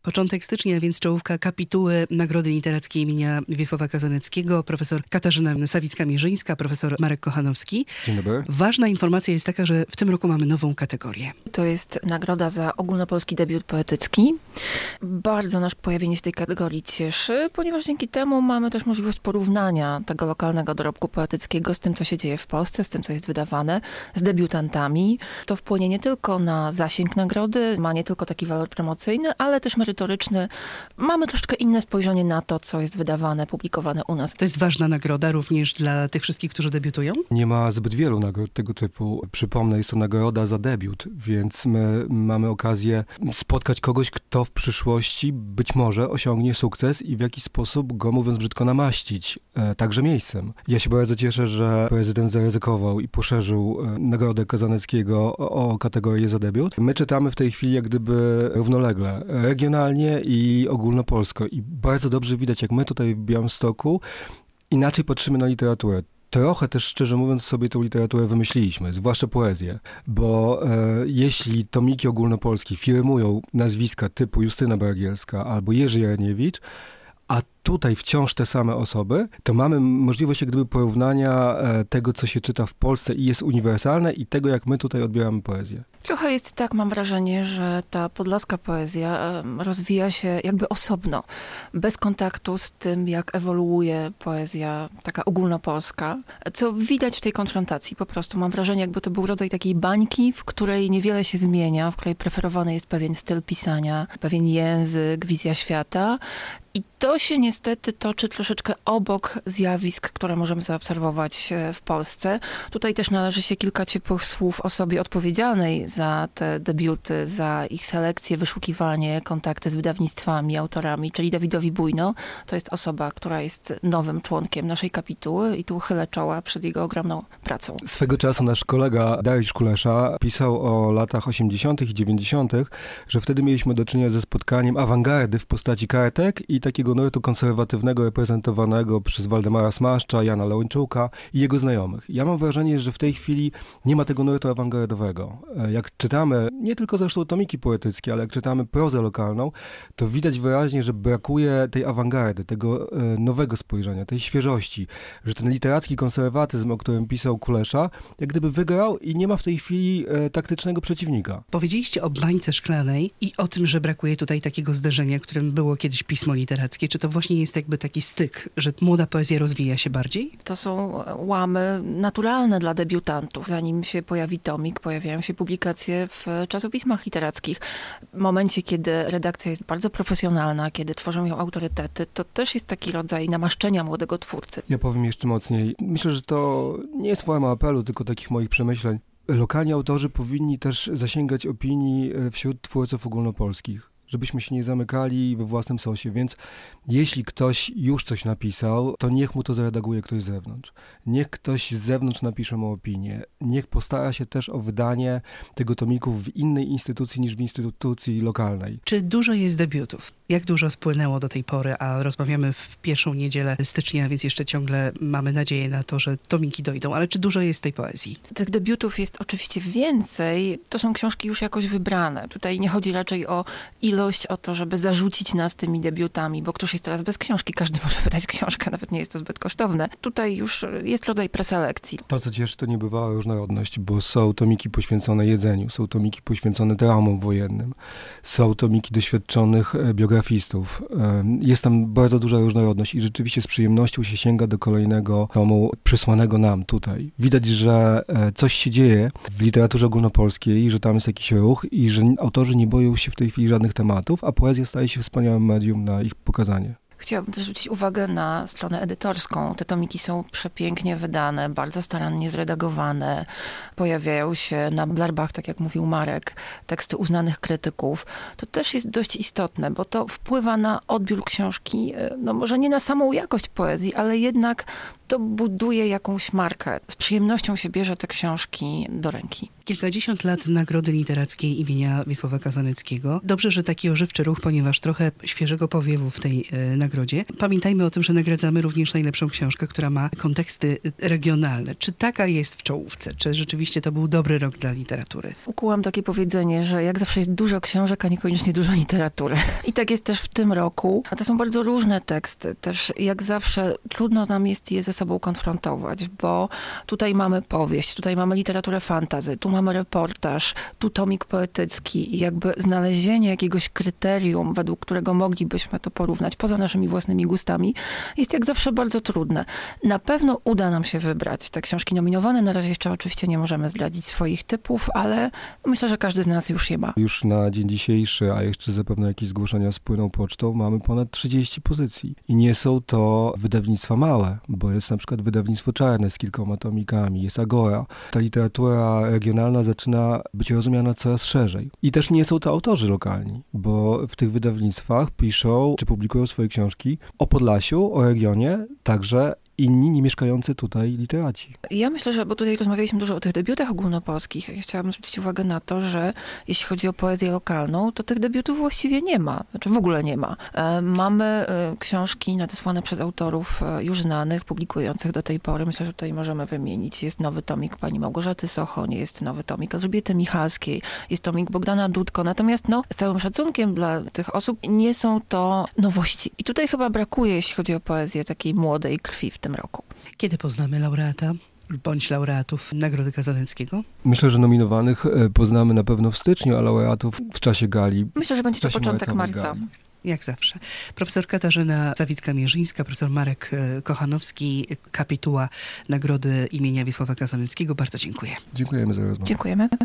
Początek stycznia, więc czołówka kapituły Nagrody Literackiej imienia Wiesława Kazaneckiego, profesor Katarzyna Sawicka-Mierzyńska, profesor Marek Kochanowski. Dzień dobry. Ważna informacja jest taka, że w tym roku mamy nową kategorię. To jest nagroda za ogólnopolski debiut poetycki. Bardzo nasz pojawienie się tej kategorii cieszy, ponieważ dzięki temu mamy też możliwość porównania tego lokalnego dorobku poetyckiego z tym, co się dzieje w Polsce, z tym, co jest wydawane, z debiutantami. To wpłynie nie tylko na zasięg nagrody, ma nie tylko taki walor promocyjny, ale też merytoryczny. Mamy troszeczkę inne spojrzenie na to, co jest wydawane, publikowane u nas. To jest ważna nagroda również dla tych wszystkich, którzy debiutują? Nie ma zbyt wielu nagród tego typu. Przypomnę, jest to nagroda za debiut, więc my mamy okazję spotkać kogoś, kto w przyszłości być może osiągnie sukces i w jakiś sposób go, mówiąc brzydko, namaścić, także miejscem. Ja się bardzo cieszę, że prezydent zaryzykował i poszerzył nagrodę Kazaneckiego o kategorię za debiut. My czytamy w tej chwili jak gdyby równolegle, regionalnie i ogólnopolsko. I bardzo dobrze widać, jak my tutaj w Białymstoku inaczej patrzymy na literaturę. Trochę też, szczerze mówiąc, sobie tą literaturę wymyśliliśmy, zwłaszcza poezję, bo jeśli tomiki ogólnopolskie firmują nazwiska typu Justyna Bragielska albo Jerzy Jareniewicz, a tutaj wciąż te same osoby, to mamy możliwość jak gdyby porównania tego, co się czyta w Polsce i jest uniwersalne, i tego, jak my tutaj odbieramy poezję. Trochę jest tak, mam wrażenie, że ta podlaska poezja rozwija się jakby osobno, bez kontaktu z tym, jak ewoluuje poezja taka ogólnopolska, co widać w tej konfrontacji. Po prostu mam wrażenie, jakby to był rodzaj takiej bańki, w której niewiele się zmienia, w której preferowany jest pewien styl pisania, pewien język, wizja świata. I to się niestety toczy troszeczkę obok zjawisk, które możemy zaobserwować w Polsce. Tutaj też należy się kilka ciepłych słów osobie odpowiedzialnej za te debiuty, za ich selekcję, wyszukiwanie, kontakty z wydawnictwami, autorami, czyli Dawidowi Bujno. To jest osoba, która jest nowym członkiem naszej kapituły i tu chylę czoła przed jego ogromną pracą. Swego czasu nasz kolega Dariusz Kulesza pisał o latach 80. i 90., że wtedy mieliśmy do czynienia ze spotkaniem awangardy w postaci kartek i takiego nurtu konserwatywnego reprezentowanego przez Waldemara Smaszcza, Jana Leończuka i jego znajomych. Ja mam wrażenie, że w tej chwili nie ma tego nurtu awangardowego. Jak czytamy, nie tylko zresztą tomiki poetyckie, ale jak czytamy prozę lokalną, to widać wyraźnie, że brakuje tej awangardy, tego nowego spojrzenia, tej świeżości, że ten literacki konserwatyzm, o którym pisał Kulesza, jak gdyby wygrał i nie ma w tej chwili taktycznego przeciwnika. Powiedzieliście o bańce szklanej i o tym, że brakuje tutaj takiego zderzenia, którym było kiedyś pismo literackie. Czy to właśnie jest jakby taki styk, że młoda poezja rozwija się bardziej? To są łamy naturalne dla debiutantów. Zanim się pojawi tomik, pojawiają się publikacje w czasopismach literackich. W momencie, kiedy redakcja jest bardzo profesjonalna, kiedy tworzą ją autorytety, to też jest taki rodzaj namaszczenia młodego twórcy. Ja powiem jeszcze mocniej. Myślę, że to nie jest forma apelu, tylko takich moich przemyśleń. Lokalni autorzy powinni też zasięgać opinii wśród twórców ogólnopolskich, żebyśmy się nie zamykali we własnym sosie, więc jeśli ktoś już coś napisał, to niech mu to zaredaguje ktoś z zewnątrz. Niech ktoś z zewnątrz napisze mu opinię. Niech postara się też o wydanie tego tomiku w innej instytucji niż w instytucji lokalnej. Czy dużo jest debiutów? Jak dużo spłynęło do tej pory, a rozmawiamy w pierwszą niedzielę stycznia, więc jeszcze ciągle mamy nadzieję na to, że tomiki dojdą, ale czy dużo jest tej poezji? Tych debiutów jest oczywiście więcej. To są książki już jakoś wybrane. Tutaj nie chodzi raczej o ilość, o to, żeby zarzucić nas tymi debiutami, bo któż jest teraz bez książki? Każdy może wydać książkę, nawet nie jest to zbyt kosztowne. Tutaj już jest rodzaj preselekcji. To, co cieszy, to niebywała różnorodność, bo są tomiki poświęcone jedzeniu, są tomiki poświęcone traumom wojennym, są tomiki doświadczonych biografistów. Jest tam bardzo duża różnorodność i rzeczywiście z przyjemnością się sięga do kolejnego tomu przysłanego nam tutaj. Widać, że coś się dzieje w literaturze ogólnopolskiej, że tam jest jakiś ruch i że autorzy nie boją się w tej chwili żadnych tematów, a poezja staje się wspaniałym medium na ich pokazanie. Chciałabym też zwrócić uwagę na stronę edytorską. Te tomiki są przepięknie wydane, bardzo starannie zredagowane. Pojawiają się na blarbach, tak jak mówił Marek, teksty uznanych krytyków. To też jest dość istotne, bo to wpływa na odbiór książki, no może nie na samą jakość poezji, ale jednak to buduje jakąś markę. Z przyjemnością się bierze te książki do ręki. Kilkadziesiąt lat Nagrody Literackiej imienia Wiesława Kazaneckiego. Dobrze, że taki ożywczy ruch, ponieważ trochę świeżego powiewu w tej nagrodzie nagrodzie. Pamiętajmy o tym, że nagradzamy również najlepszą książkę, która ma konteksty regionalne. Czy taka jest w czołówce? Czy rzeczywiście to był dobry rok dla literatury? Ukułam takie powiedzenie, że jak zawsze jest dużo książek, a niekoniecznie dużo literatury. I tak jest też w tym roku. A to są bardzo różne teksty. Też jak zawsze trudno nam jest je ze sobą konfrontować, bo tutaj mamy powieść, tutaj mamy literaturę fantasy, tu mamy reportaż, tu tomik poetycki i jakby znalezienie jakiegoś kryterium, według którego moglibyśmy to porównać poza naszymi własnymi gustami, jest jak zawsze bardzo trudne. Na pewno uda nam się wybrać te książki nominowane. Na razie jeszcze oczywiście nie możemy zdradzić swoich typów, ale myślę, że każdy z nas już je ma. Już na dzień dzisiejszy, a jeszcze zapewne jakieś zgłoszenia spłyną pocztą, mamy ponad 30 pozycji. I nie są to wydawnictwa małe, bo jest na przykład wydawnictwo Czarne z kilkoma tomikami, jest Agora. Ta literatura regionalna zaczyna być rozumiana coraz szerzej. I też nie są to autorzy lokalni, bo w tych wydawnictwach piszą, czy publikują swoje książki o Podlasiu, o regionie, także inni nie mieszkający tutaj literaci. Ja myślę, że, bo tutaj rozmawialiśmy dużo o tych debiutach ogólnopolskich, ja chciałabym zwrócić uwagę na to, że jeśli chodzi o poezję lokalną, to tych debiutów właściwie nie ma. Znaczy w ogóle nie ma. Mamy książki nadesłane przez autorów już znanych, publikujących do tej pory. Myślę, że tutaj możemy wymienić. Jest nowy tomik pani Małgorzaty Sochoń, jest nowy tomik Elżbiety Michalskiej, jest tomik Bogdana Dudko. Natomiast z całym szacunkiem dla tych osób nie są to nowości. I tutaj chyba brakuje, jeśli chodzi o poezję takiej młodej krwi w tym roku. Kiedy poznamy laureata bądź laureatów Nagrody Kazaneckiego? Myślę, że nominowanych poznamy na pewno w styczniu, a laureatów w czasie gali. Myślę, że będzie to początek marca. Gali. Jak zawsze. Profesor Katarzyna Zawicka-Mierzyńska, profesor Marek Kochanowski, kapituła Nagrody imienia Wiesława Kazaneckiego. Bardzo dziękuję. Dziękujemy za rozmowę. Dziękujemy.